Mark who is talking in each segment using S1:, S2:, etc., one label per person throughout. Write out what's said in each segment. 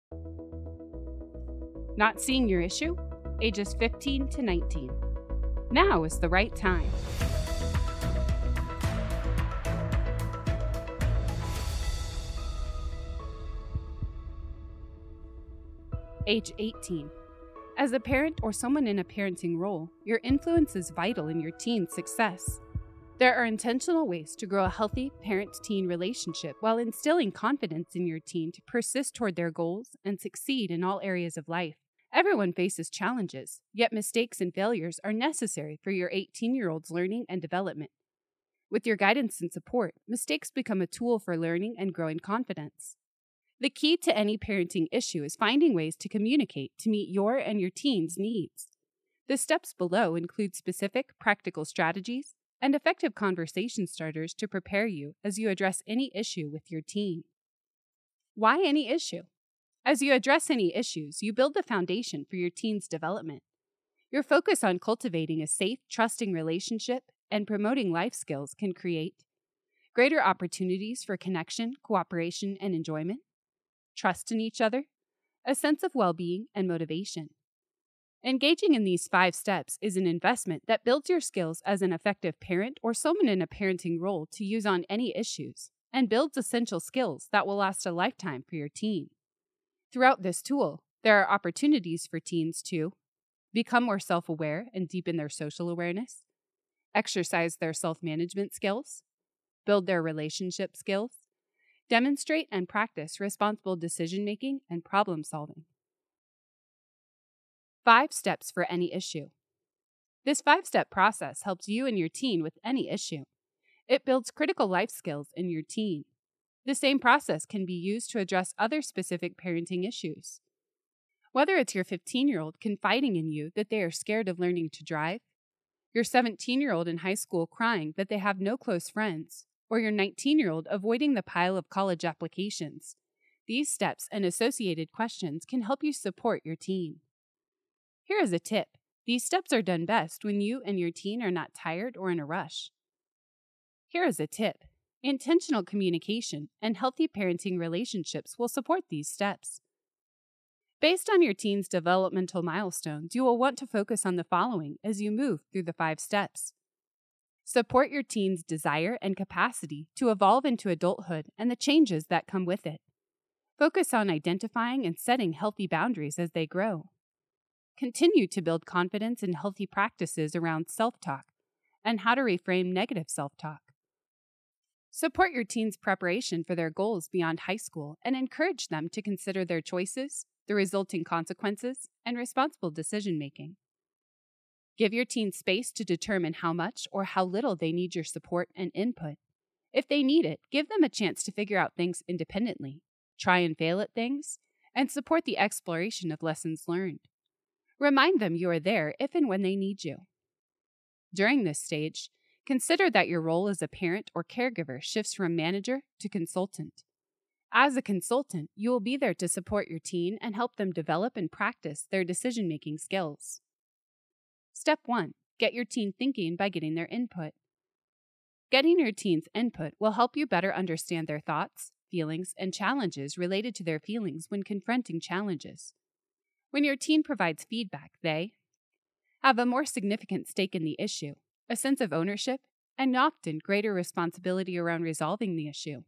S1: Not seeing your issue? Ages 15 to 19. Now is the right time. Age 18. As a parent or someone in a parenting role, your influence is vital in your teen's success. There are intentional ways to grow a healthy parent-teen relationship while instilling confidence in your teen to persist toward their goals and succeed in all areas of life. Everyone faces challenges, yet mistakes and failures are necessary for your 18-year-old's learning and development. With your guidance and support, mistakes become a tool for learning and growing confidence. The key to any parenting issue is finding ways to communicate to meet your and your teen's needs. The steps below include specific, practical strategies and effective conversation starters to prepare you as you address any issue with your teen. Why any issue? As you address any issues, you build the foundation for your teen's development. Your focus on cultivating a safe, trusting relationship and promoting life skills can create greater opportunities for connection, cooperation, and enjoyment, trust in each other, a sense of well-being, and motivation. Engaging in these 5 steps is an investment that builds your skills as an effective parent or someone in a parenting role to use on any issues, and builds essential skills that will last a lifetime for your teen. Throughout this tool, there are opportunities for teens to become more self-aware and deepen their social awareness, exercise their self-management skills, build their relationship skills, demonstrate and practice responsible decision-making and problem-solving. 5 steps for any issue. This 5-step process helps you and your teen with any issue. It builds critical life skills in your teen. The same process can be used to address other specific parenting issues. Whether it's your 15-year-old confiding in you that they are scared of learning to drive, your 17-year-old in high school crying that they have no close friends, or your 19-year-old avoiding the pile of college applications, these steps and associated questions can help you support your teen. Here is a tip. These steps are done best when you and your teen are not tired or in a rush. Here is a tip. Intentional communication and healthy parenting relationships will support these steps. Based on your teen's developmental milestones, you will want to focus on the following as you move through the 5 steps. Support your teen's desire and capacity to evolve into adulthood and the changes that come with it. Focus on identifying and setting healthy boundaries as they grow. Continue to build confidence in healthy practices around self-talk and how to reframe negative self-talk. Support your teen's preparation for their goals beyond high school and encourage them to consider their choices, the resulting consequences, and responsible decision-making. Give your teen space to determine how much or how little they need your support and input. If they need it, give them a chance to figure out things independently, try and fail at things, and support the exploration of lessons learned. Remind them you are there if and when they need you. During this stage, consider that your role as a parent or caregiver shifts from manager to consultant. As a consultant, you will be there to support your teen and help them develop and practice their decision-making skills. Step 1. Get your teen thinking by getting their input. Getting your teen's input will help you better understand their thoughts, feelings, and challenges related to their feelings when confronting challenges. When your teen provides feedback, they have a more significant stake in the issue, a sense of ownership, and often greater responsibility around resolving the issue.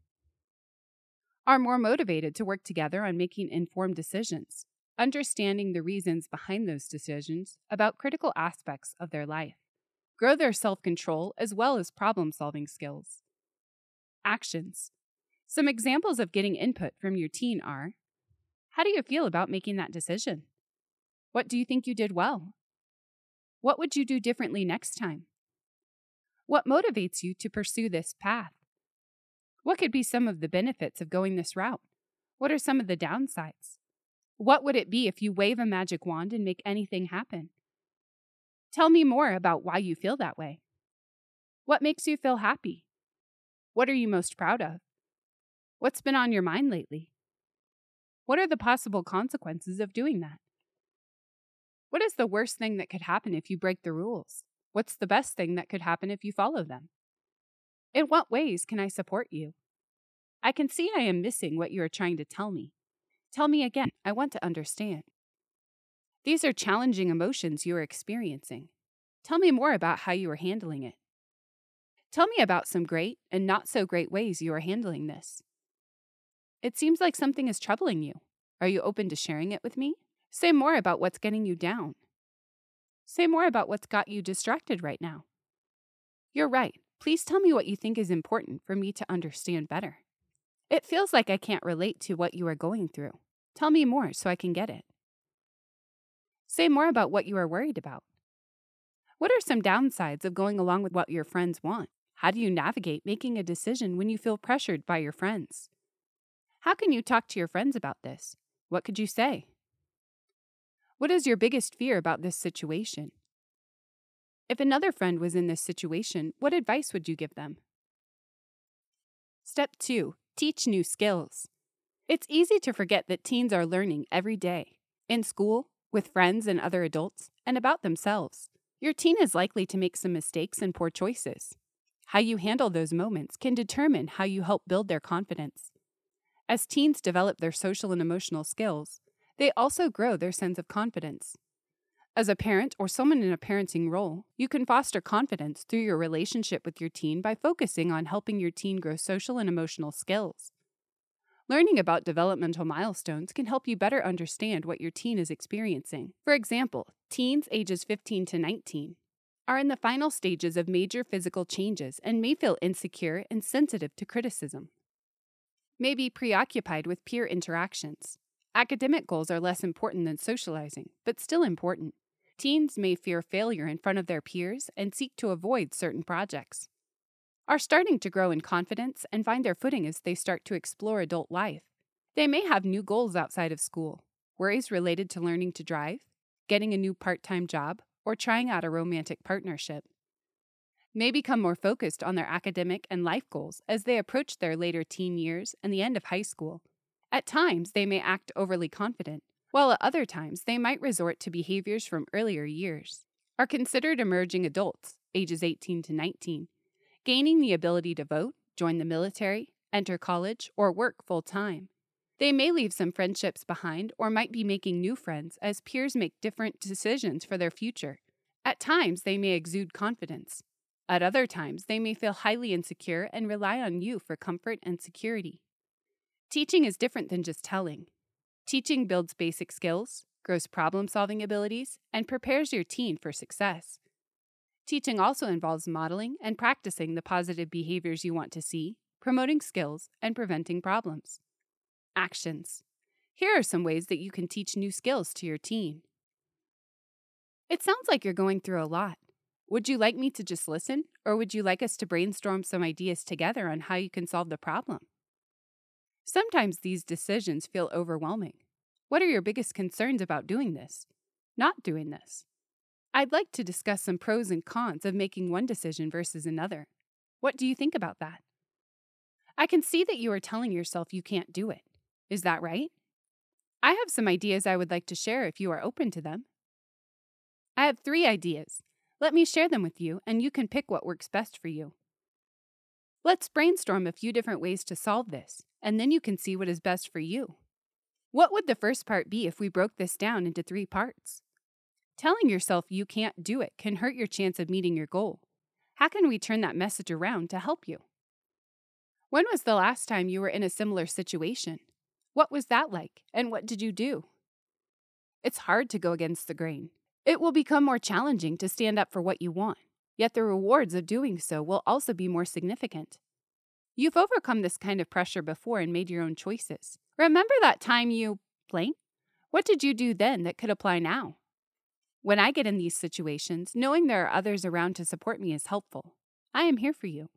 S1: Are more motivated to work together on making informed decisions, understanding the reasons behind those decisions about critical aspects of their life. Grow their self-control as well as problem-solving skills. Actions. Some examples of getting input from your teen are: how do you feel about making that decision? What do you think you did well? What would you do differently next time? What motivates you to pursue this path? What could be some of the benefits of going this route? What are some of the downsides? What would it be if you wave a magic wand and make anything happen? Tell me more about why you feel that way. What makes you feel happy? What are you most proud of? What's been on your mind lately? What are the possible consequences of doing that? What is the worst thing that could happen if you break the rules? What's the best thing that could happen if you follow them? In what ways can I support you? I can see I am missing what you are trying to tell me. Tell me again. I want to understand. These are challenging emotions you are experiencing. Tell me more about how you are handling it. Tell me about some great and not so great ways you are handling this. It seems like something is troubling you. Are you open to sharing it with me? Say more about what's getting you down. Say more about what's got you distracted right now. You're right. Please tell me what you think is important for me to understand better. It feels like I can't relate to what you are going through. Tell me more so I can get it. Say more about what you are worried about. What are some downsides of going along with what your friends want? How do you navigate making a decision when you feel pressured by your friends? How can you talk to your friends about this? What could you say? What is your biggest fear about this situation? If another friend was in this situation, what advice would you give them? Step 2. Teach new skills. It's easy to forget that teens are learning every day, in school, with friends and other adults, and about themselves. Your teen is likely to make some mistakes and poor choices. How you handle those moments can determine how you help build their confidence. As teens develop their social and emotional skills, they also grow their sense of confidence. As a parent or someone in a parenting role, you can foster confidence through your relationship with your teen by focusing on helping your teen grow social and emotional skills. Learning about developmental milestones can help you better understand what your teen is experiencing. For example, teens ages 15 to 19 are in the final stages of major physical changes and may feel insecure and sensitive to criticism. May be preoccupied with peer interactions. Academic goals are less important than socializing, but still important. Teens may fear failure in front of their peers and seek to avoid certain projects. Are starting to grow in confidence and find their footing as they start to explore adult life. They may have new goals outside of school, worries related to learning to drive, getting a new part-time job, or trying out a romantic partnership. May become more focused on their academic and life goals as they approach their later teen years and the end of high school. At times, they may act overly confident, while at other times they might resort to behaviors from earlier years. Are considered emerging adults, ages 18 to 19, gaining the ability to vote, join the military, enter college, or work full-time. They may leave some friendships behind or might be making new friends as peers make different decisions for their future. At times, they may exude confidence. At other times, they may feel highly insecure and rely on you for comfort and security. Teaching is different than just telling. Teaching builds basic skills, grows problem-solving abilities, and prepares your teen for success. Teaching also involves modeling and practicing the positive behaviors you want to see, promoting skills, and preventing problems. Actions. Here are some ways that you can teach new skills to your teen. It sounds like you're going through a lot. Would you like me to just listen, or would you like us to brainstorm some ideas together on how you can solve the problem? Sometimes these decisions feel overwhelming. What are your biggest concerns about doing this? Not doing this? I'd like to discuss some pros and cons of making one decision versus another. What do you think about that? I can see that you are telling yourself you can't do it. Is that right? I have some ideas I would like to share if you are open to them. I have 3 ideas. Let me share them with you, and you can pick what works best for you. Let's brainstorm a few different ways to solve this, and then you can see what is best for you. What would the first part be if we broke this down into 3 parts? Telling yourself you can't do it can hurt your chance of meeting your goal. How can we turn that message around to help you? When was the last time you were in a similar situation? What was that like, and what did you do? It's hard to go against the grain. It will become more challenging to stand up for what you want, yet the rewards of doing so will also be more significant. You've overcome this kind of pressure before and made your own choices. Remember that time you blank? What did you do then that could apply now? When I get in these situations, knowing there are others around to support me is helpful. I am here for you.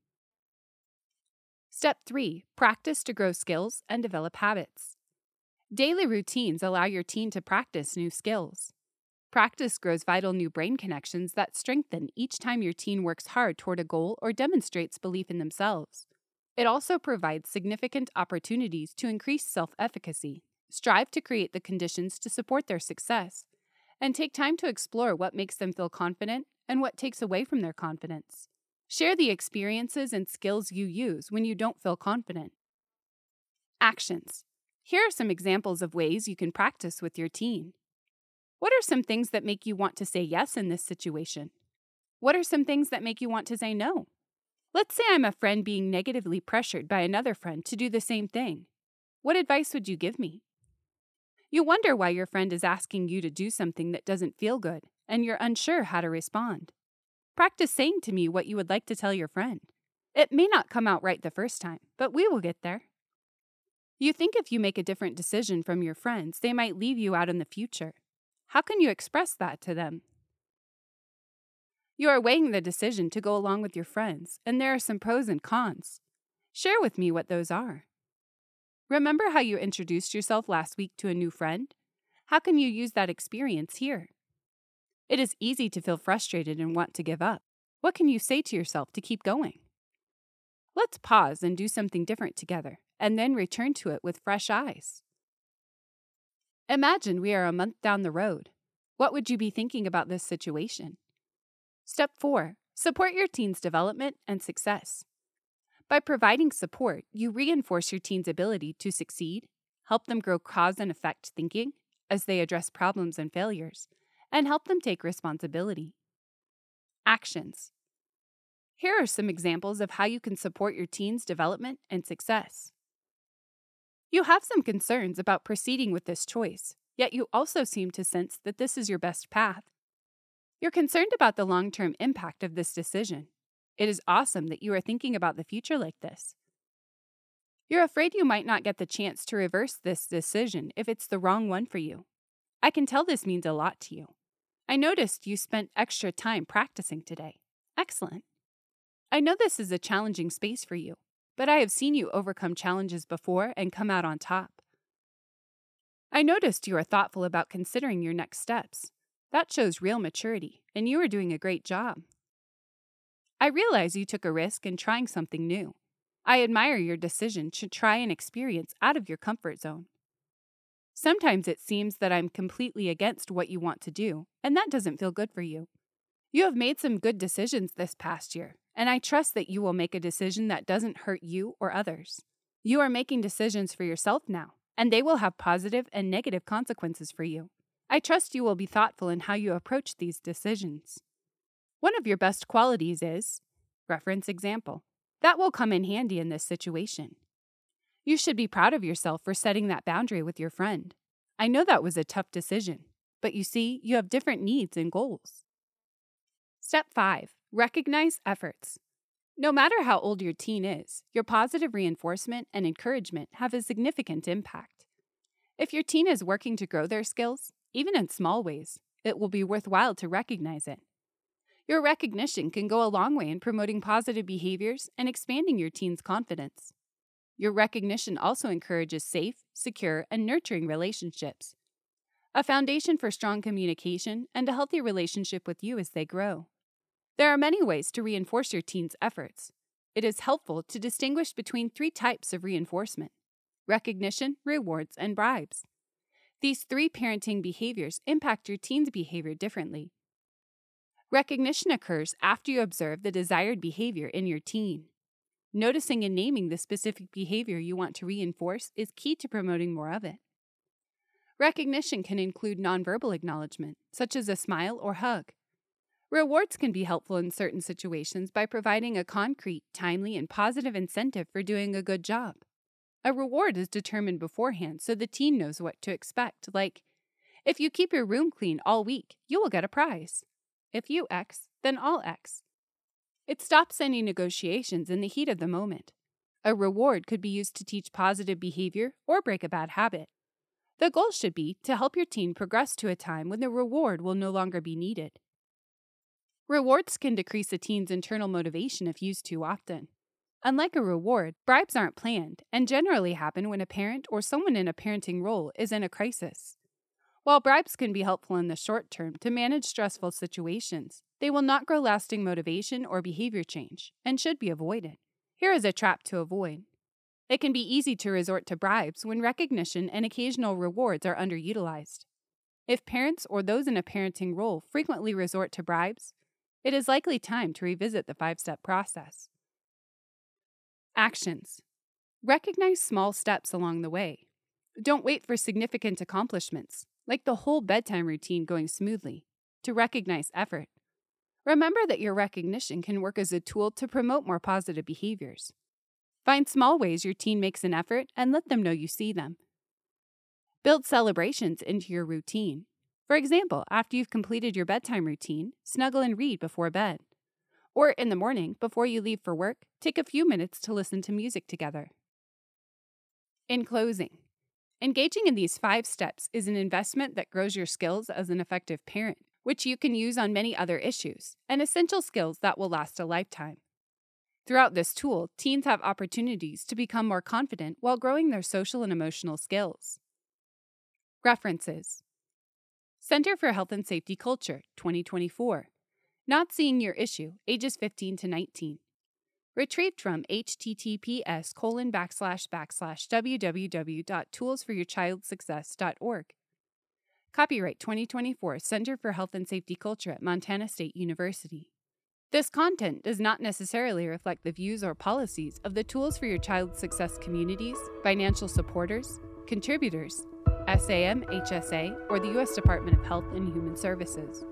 S1: Step 3. Practice to grow skills and develop habits. Daily routines allow your teen to practice new skills. Practice grows vital new brain connections that strengthen each time your teen works hard toward a goal or demonstrates belief in themselves. It also provides significant opportunities to increase self-efficacy. Strive to create the conditions to support their success, and take time to explore what makes them feel confident and what takes away from their confidence. Share the experiences and skills you use when you don't feel confident. Actions. Here are some examples of ways you can practice with your teen. What are some things that make you want to say yes in this situation? What are some things that make you want to say no? Let's say I'm a friend being negatively pressured by another friend to do the same thing. What advice would you give me? You wonder why your friend is asking you to do something that doesn't feel good, and you're unsure how to respond. Practice saying to me what you would like to tell your friend. It may not come out right the first time, but we will get there. You think if you make a different decision from your friends, they might leave you out in the future. How can you express that to them? You are weighing the decision to go along with your friends, and there are some pros and cons. Share with me what those are. Remember how you introduced yourself last week to a new friend? How can you use that experience here? It is easy to feel frustrated and want to give up. What can you say to yourself to keep going? Let's pause and do something different together, and then return to it with fresh eyes. Imagine we are a month down the road. What would you be thinking about this situation? Step 4. Support your teen's development and success. By providing support, you reinforce your teen's ability to succeed, help them grow cause and effect thinking as they address problems and failures, and help them take responsibility. Actions. Here are some examples of how you can support your teen's development and success. You have some concerns about proceeding with this choice, yet you also seem to sense that this is your best path. You're concerned about the long-term impact of this decision. It is awesome that you are thinking about the future like this. You're afraid you might not get the chance to reverse this decision if it's the wrong one for you. I can tell this means a lot to you. I noticed you spent extra time practicing today. Excellent. I know this is a challenging space for you, but I have seen you overcome challenges before and come out on top. I noticed you are thoughtful about considering your next steps. That shows real maturity, and you are doing a great job. I realize you took a risk in trying something new. I admire your decision to try an experience out of your comfort zone. Sometimes it seems that I'm completely against what you want to do, and that doesn't feel good for you. You have made some good decisions this past year, and I trust that you will make a decision that doesn't hurt you or others. You are making decisions for yourself now, and they will have positive and negative consequences for you. I trust you will be thoughtful in how you approach these decisions. One of your best qualities is, reference example. That will come in handy in this situation. You should be proud of yourself for setting that boundary with your friend. I know that was a tough decision, but you see, you have different needs and goals. Step 5. Recognize efforts. No matter how old your teen is, your positive reinforcement and encouragement have a significant impact. If your teen is working to grow their skills, even in small ways, it will be worthwhile to recognize it. Your recognition can go a long way in promoting positive behaviors and expanding your teen's confidence. Your recognition also encourages safe, secure, and nurturing relationships, a foundation for strong communication and a healthy relationship with you as they grow. There are many ways to reinforce your teen's efforts. It is helpful to distinguish between 3 types of reinforcement: recognition, rewards, and bribes. These 3 parenting behaviors impact your teen's behavior differently. Recognition occurs after you observe the desired behavior in your teen. Noticing and naming the specific behavior you want to reinforce is key to promoting more of it. Recognition can include nonverbal acknowledgement, such as a smile or hug. Rewards can be helpful in certain situations by providing a concrete, timely, and positive incentive for doing a good job. A reward is determined beforehand so the teen knows what to expect, like, if you keep your room clean all week, you will get a prize. If you X, then all X. It stops any negotiations in the heat of the moment. A reward could be used to teach positive behavior or break a bad habit. The goal should be to help your teen progress to a time when the reward will no longer be needed. Rewards can decrease a teen's internal motivation if used too often. Unlike a reward, bribes aren't planned and generally happen when a parent or someone in a parenting role is in a crisis. While bribes can be helpful in the short term to manage stressful situations, they will not grow lasting motivation or behavior change and should be avoided. Here is a trap to avoid. It can be easy to resort to bribes when recognition and occasional rewards are underutilized. If parents or those in a parenting role frequently resort to bribes, it is likely time to revisit the 5-step process. Actions. Recognize small steps along the way. Don't wait for significant accomplishments, like the whole bedtime routine going smoothly, to recognize effort. Remember that your recognition can work as a tool to promote more positive behaviors. Find small ways your teen makes an effort and let them know you see them. Build celebrations into your routine. For example, after you've completed your bedtime routine, snuggle and read before bed. Or in the morning, before you leave for work, take a few minutes to listen to music together. In closing, engaging in these 5 steps is an investment that grows your skills as an effective parent, which you can use on many other issues, and essential skills that will last a lifetime. Throughout this tool, teens have opportunities to become more confident while growing their social and emotional skills. References: Center for Health and Safety Culture, 2024. Not Seeing Your Issue, ages 15 to 19. Retrieved from https://www.toolsforyourchildsuccess.org. Copyright 2024 Center for Health and Safety Culture at Montana State University. This content does not necessarily reflect the views or policies of the Tools for Your Child's Success communities, financial supporters, contributors, SAM, HSA, or the U.S. Department of Health and Human Services.